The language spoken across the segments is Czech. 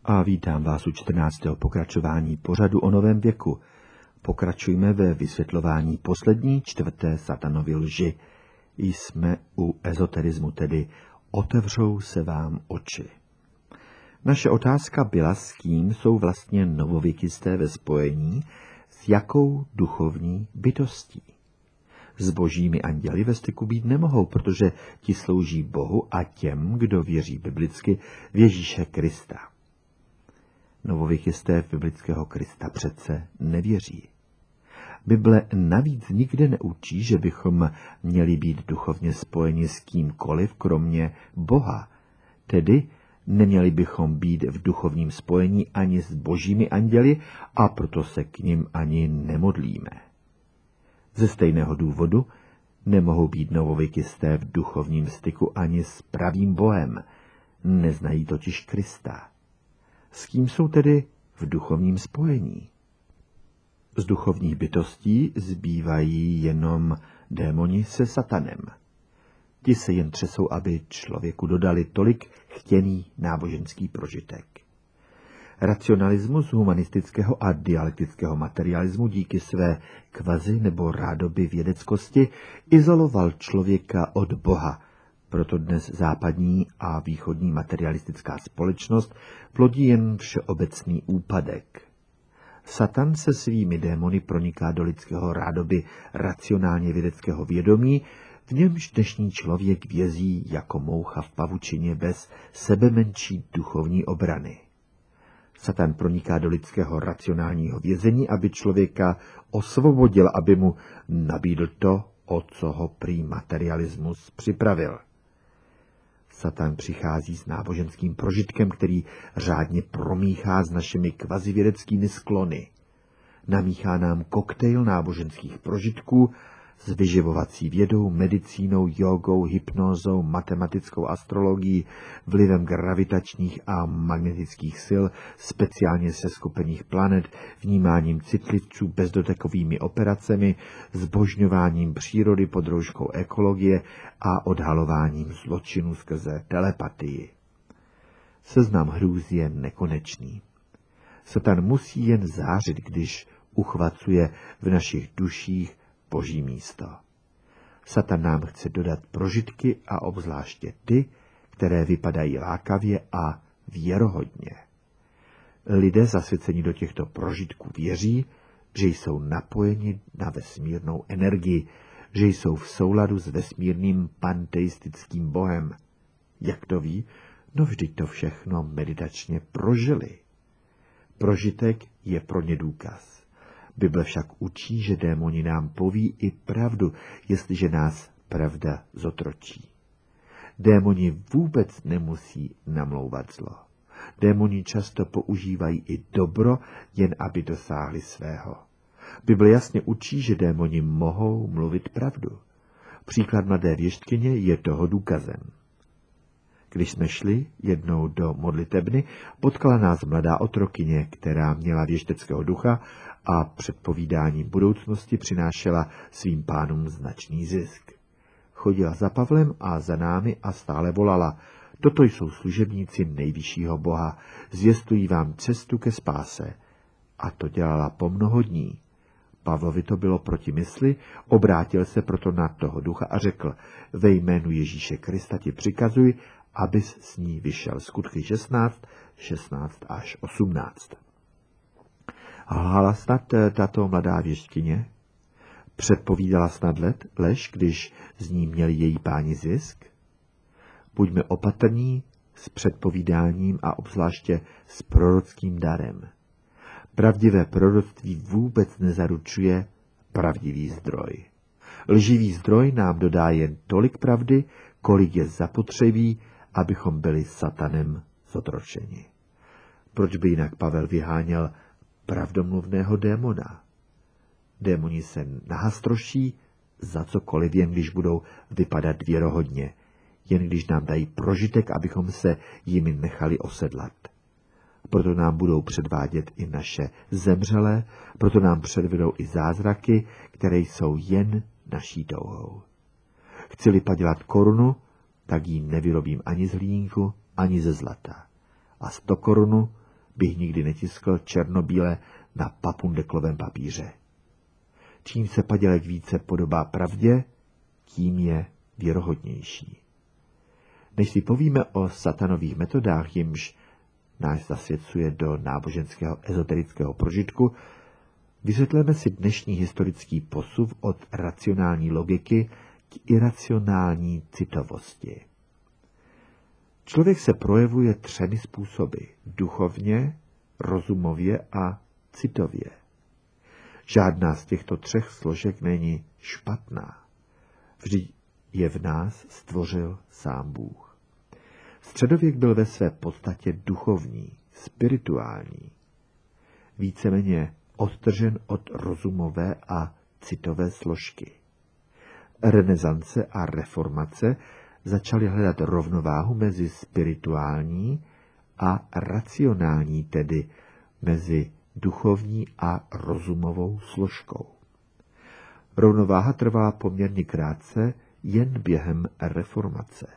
A vítám vás u 14. pokračování pořadu o novém věku. Pokračujme ve vysvětlování poslední 4. satanovy lži. Jsme u ezoterismu, tedy otevřou se vám oči. Naše otázka byla, s kým jsou vlastně novověkisté ve spojení, s jakou duchovní bytostí. S božími anděli ve styku být nemohou, protože ti slouží Bohu a těm, kdo věří biblicky v Ježíše Krista. Novověkisté v biblického Krista přece nevěří. Bible navíc nikde neučí, že bychom měli být duchovně spojeni s kýmkoliv, kromě Boha. Tedy neměli bychom být v duchovním spojení ani s božími anděli a proto se k nim ani nemodlíme. Ze stejného důvodu nemohou být novověkisté v duchovním styku ani s pravým Bohem. Neznají totiž Krista. S kým jsou tedy v duchovním spojení? Z duchovních bytostí zbývají jenom démoni se satanem. Ti se jen třesou, aby člověku dodali tolik chtěný náboženský prožitek. Racionalismus humanistického a dialektického materialismu díky své kvazi nebo rádoby vědeckosti izoloval člověka od Boha. Proto dnes západní a východní materialistická společnost plodí jen všeobecný úpadek. Satan se svými démony proniká do lidského rádoby racionálně vědeckého vědomí, v němž dnešní člověk vězí jako moucha v pavučině bez sebemenší duchovní obrany. Satan proniká do lidského racionálního vězení, aby člověka osvobodil, aby mu nabídl to, o co ho prý materialismus připravil. Satan přichází s náboženským prožitkem, který řádně promíchá s našimi kvazivědeckými sklony. Namíchá nám koktejl náboženských prožitků s vyživovací vědou, medicínou, jogou, hypnózou, matematickou astrologií, vlivem gravitačních a magnetických sil, speciálně seskupených planet, vnímáním citlivců bezdotekovými operacemi, zbožňováním přírody pod rouškou ekologie a odhalováním zločinu skrze telepatii. Seznam hrůz je nekonečný. Satan musí jen zářit, když uchvacuje v našich duších boží místo. Satan nám chce dodat prožitky a obzvláště ty, které vypadají lákavě a věrohodně. Lidé zasvěcení do těchto prožitků věří, že jsou napojeni na vesmírnou energii, že jsou v souladu s vesmírným panteistickým bohem. Jak to ví? No vždyť to všechno meditačně prožili. Prožitek je pro ně důkaz. Bible však učí, že démoni nám poví i pravdu, jestliže nás pravda zotročí. Démoni vůbec nemusí namlouvat zlo. Démoni často používají i dobro, jen aby dosáhli svého. Bible jasně učí, že démoni mohou mluvit pravdu. Příklad mladé věštkyně je toho důkazem. Když jsme šli jednou do modlitebny, potkala nás mladá otrokyně, která měla věšteckého ducha a předpovídáním budoucnosti přinášela svým pánům značný zisk. Chodila za Pavlem a za námi a stále volala: toto jsou služebníci nejvyššího Boha, zvěstují vám cestu ke spáse. A to dělala po mnoho dní. Pavlovi to bylo proti mysli, obrátil se proto na toho ducha a řekl: ve jménu Ježíše Krista ti přikazuj, abys s ní vyšel. Skutky 16 až 18. Lhala snad tato mladá věštkyně? Předpovídala snad lež, když z ní měli její páni zisk? Buďme opatrní s předpovídáním a obzvláště s prorockým darem. Pravdivé proroctví vůbec nezaručuje pravdivý zdroj. Lživý zdroj nám dodá jen tolik pravdy, kolik je zapotřebí, abychom byli satanem zotročeni. Proč by jinak Pavel vyháněl pravdomluvného démona? Démoni se nahastroší za cokoliv, jen když budou vypadat věrohodně, jen když nám dají prožitek, abychom se jimi nechali osedlat. Proto nám budou předvádět i naše zemřelé, proto nám předvedou i zázraky, které jsou jen naší touhou. Chci-li padělat korunu, tak ji nevyrobím ani z hliníku, ani ze zlata. A 100 korunu bych nikdy netiskl černobíle na papundeklovém papíře. Čím se padělek více podobá pravdě, tím je věrohodnější. Než si povíme o satanových metodách, jimž náš zasvěcuje do náboženského ezoterického prožitku, vysvětlíme si dnešní historický posun od racionální logiky k iracionální citovosti. Člověk se projevuje 3 způsoby: duchovně, rozumově a citově. Žádná z těchto 3 složek není špatná. Vždyť je v nás stvořil sám Bůh. Středověk byl ve své podstatě duchovní, spirituální, víceméně odtržen od rozumové a citové složky. Renesance a reformace začaly hledat rovnováhu mezi spirituální a racionální, tedy mezi duchovní a rozumovou složkou. Rovnováha trvala poměrně krátce jen během reformace.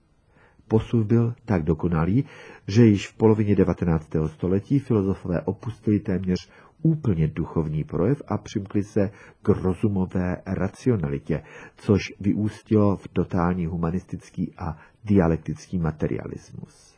Posun byl tak dokonalý, že již v polovině 19. století filozofové opustili téměř úplně duchovní projev a přimkli se k rozumové racionalitě, což vyústilo v totální humanistický a dialektický materialismus.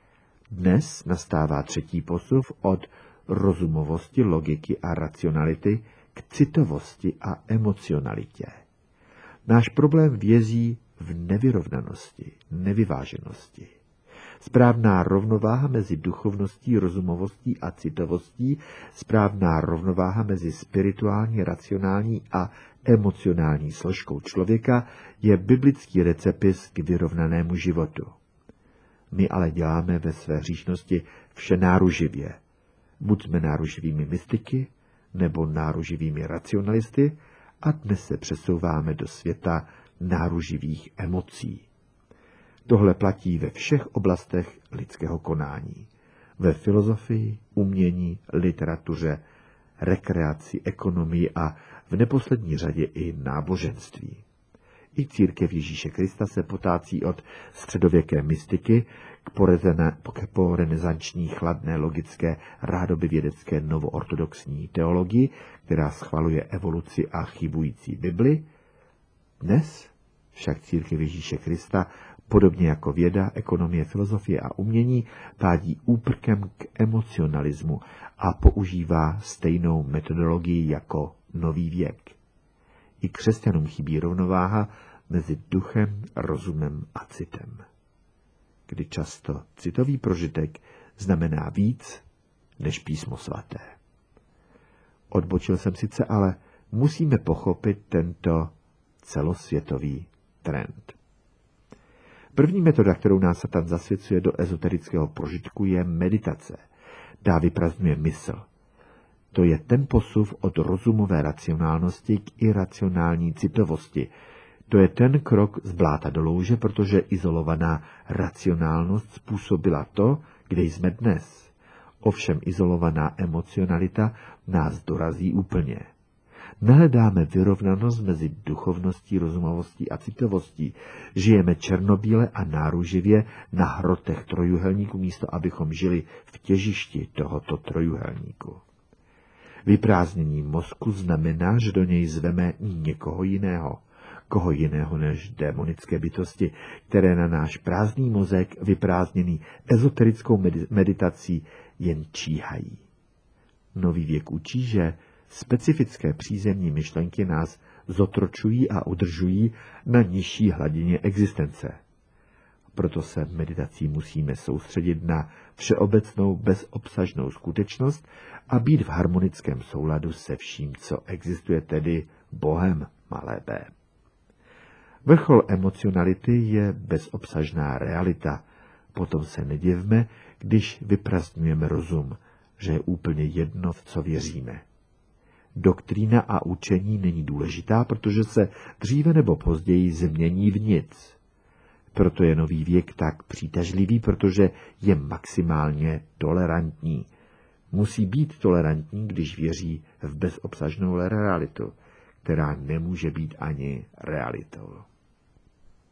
Dnes nastává 3. posun od rozumovosti, logiky a racionality k citovosti a emocionalitě. Náš problém vězí v nevyrovnanosti, nevyváženosti. Správná rovnováha mezi duchovností, rozumovostí a citovostí, správná rovnováha mezi spirituální, racionální a emocionální složkou člověka je biblický recepis k vyrovnanému životu. My ale děláme ve své hříšnosti vše náruživě. Buď jsme náruživými mystiky, nebo náruživými racionalisty, a dnes se přesouváme do světa náruživých emocí. Tohle platí ve všech oblastech lidského konání. Ve filozofii, umění, literatuře, rekreaci, ekonomii a v neposlední řadě i náboženství. I církev Ježíše Krista se potácí od středověké mystiky k porenesanční chladné logické rádoby vědecké novoortodoxní teologii, která schvaluje evoluci a chybující Bibli. Dnes však církev Ježíše Krista, podobně jako věda, ekonomie, filozofie a umění, vádí úprkem k emocionalismu a používá stejnou metodologii jako nový věk. I křesťanům chybí rovnováha mezi duchem, rozumem a citem. Kdy často citový prožitek znamená víc než písmo svaté. Odbočil jsem sice, ale musíme pochopit tento celosvětový trend. První metoda, kterou nás Satan zasvěcuje do ezoterického prožitku, je meditace. Vyprazdňuje mysl. To je ten posun od rozumové racionálnosti k iracionální citovosti. To je ten krok z bláta do louže, protože izolovaná racionálnost způsobila to, kde jsme dnes. Ovšem izolovaná emocionalita nás dorazí úplně. Nehledáme vyrovnanost mezi duchovností, rozumovostí a citovostí. Žijeme černobíle a náruživě na hrotech trojuhelníku, místo abychom žili v těžišti tohoto trojuhelníku. Vyprázdnění mozku znamená, že do něj zveme někoho jiného. Koho jiného než démonické bytosti, které na náš prázdný mozek, vyprázdněný ezoterickou meditací, jen číhají. Nový věk učí, že specifické přízemní myšlenky nás zotročují a udržují na nižší hladině existence. Proto se meditací musíme soustředit na všeobecnou bezobsažnou skutečnost a být v harmonickém souladu se vším, co existuje, tedy Bohem, malé b. Vrchol emocionality je bezobsažná realita. Potom se nedivme, když vyprazdňujeme rozum, že je úplně jedno, v co věříme. Doktrína a učení není důležitá, protože se dříve nebo později změní v nic. Proto je nový věk tak přitažlivý, protože je maximálně tolerantní. Musí být tolerantní, když věří v bezobsažnou realitu, která nemůže být ani realitou.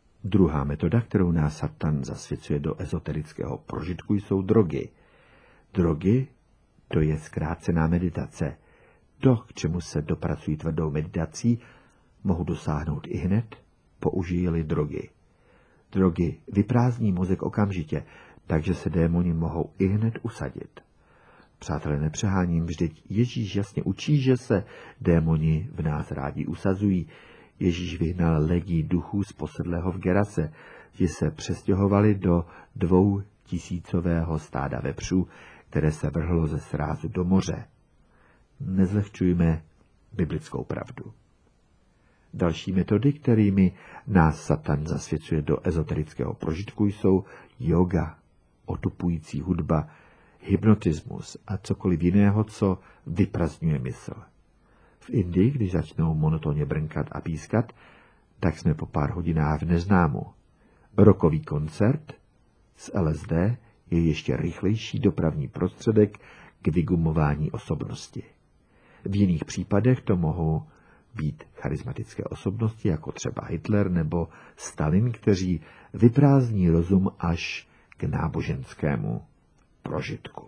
Druhá metoda, kterou nás Satan zasvěcuje do ezoterického prožitku, jsou drogy. Drogy, to je zkrácená meditace. To, k čemu se dopracují tvrdou meditací, mohu dosáhnout i hned, použijí-li drogy. Drogy vyprázdní mozek okamžitě, takže se démoni mohou i hned usadit. Přátelé, nepřeháním, vždyť Ježíš jasně učí, že se démoni v nás rádi usazují. Ježíš vyhnal legii duchů z posedlého v Gerase, ti se přestěhovali do 2000 stáda vepřů, které se vrhlo ze srázu do moře. Nezlehčujme biblickou pravdu. Další metody, kterými nás Satan zasvěcuje do ezoterického prožitku, jsou yoga, otupující hudba, hypnotismus a cokoliv jiného, co vyprazdňuje mysl. V Indii, když začnou monotónně brnkat a pískat, tak jsme po pár hodinách v neznámu. Rockový koncert s LSD je ještě rychlejší dopravní prostředek k vygumování osobnosti. V jiných případech to mohou být charismatické osobnosti, jako třeba Hitler nebo Stalin, kteří vyprázdní rozum až k náboženskému prožitku.